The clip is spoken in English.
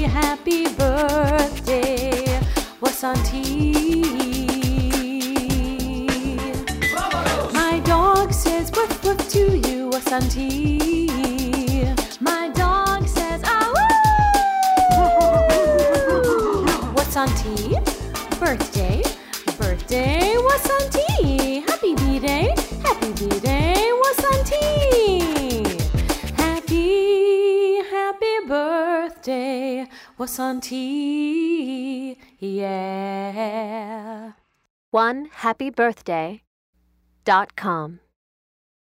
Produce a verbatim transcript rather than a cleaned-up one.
happy birthday, Wasanti. My dog says woof woof to you, Wasanti. My dog says ah woo. Wasanti, birthday, birthday, Wasanti. Happy B-Day, happy B-Day, Wasanti. Happy, happy birthday, Wasanti. Yeah. one happy birthday dot com